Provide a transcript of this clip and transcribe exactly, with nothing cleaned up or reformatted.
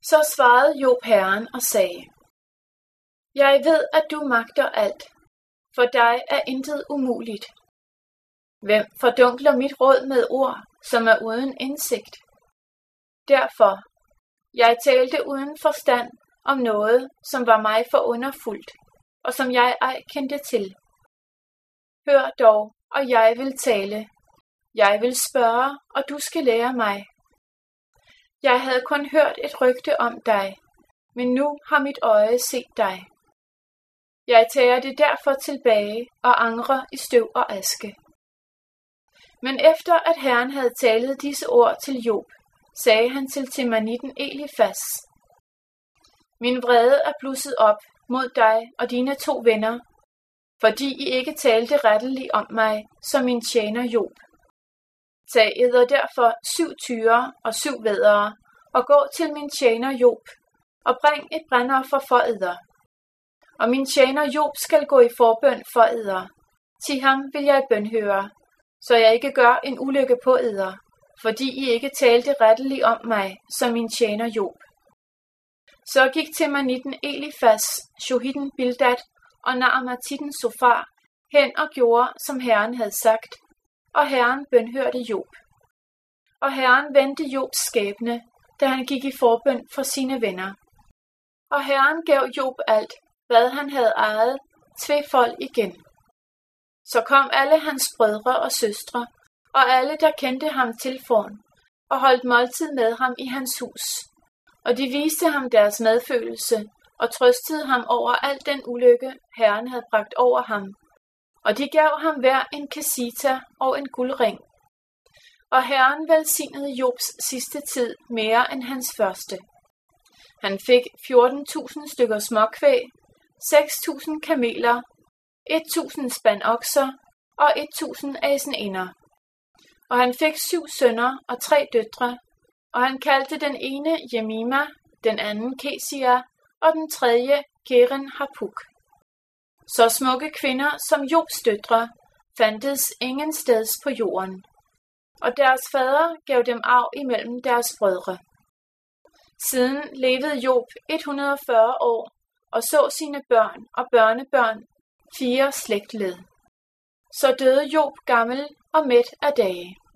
Så svarede Job Herren og sagde: Jeg ved, at du magter alt. For dig er intet umuligt. Hvem fordunkler mit råd med ord, som er uden indsigt? Derfor, jeg talte uden forstand om noget, som var mig forunderfuldt, og som jeg ej kendte til. Hør dog, og jeg vil tale. Jeg vil spørge, og du skal lære mig. Jeg havde kun hørt et rygte om dig, men nu har mit øje set dig. Jeg tager det derfor tilbage og angrer i støv og aske. Men efter at Herren havde talet disse ord til Job, sagde han til temanitten Elifas: Min vrede er blusset op mod dig og dine to venner, fordi I ikke talte retteligt om mig, som min tjener Job. Tag eder derfor syv tyre og syv væddere, og gå til min tjener Job, og bring et brandoffer for eder. Og min tjener Job skal gå i forbøn for eder. Til ham vil jeg bønhøre, så jeg ikke gør en ulykke på eder, fordi I ikke talte retteligt om mig, som min tjener Job. Så gik temanitten Elifas, Shohitten Bildad og Naamatitten Sofar hen og gjorde, som Herren havde sagt, og Herren bønhørte Job. Og Herren vendte Jobs skæbne, da han gik i forbøn for sine venner. Og Herren gav Job alt, hvad han havde ejet, tvefold igen. Så kom alle hans brødre og søstre, og alle, der kendte ham til forn, og holdt måltid med ham i hans hus. Og de viste ham deres medfølelse, og trøstede ham over al den ulykke, Herren havde bragt over ham. Og de gav ham hver en kasita og en guldring. Og Herren velsignede Jobs sidste tid mere end hans første. Han fik fjorten tusind stykker småkvæg, seks tusind kameler, et tusind spand okser og et tusind aseninder. Og han fik syv sønner og tre døtre, og han kaldte den ene Jemima, den anden Kesia og den tredje Keren Hapuk. Så smukke kvinder som Jobs døtre fandtes ingen steds på jorden, og deres fader gav dem arv imellem deres brødre. Siden levede Job et hundrede og fyrre år og så sine børn og børnebørn fire slægtled. Så døde Job gammel og mæt af dage.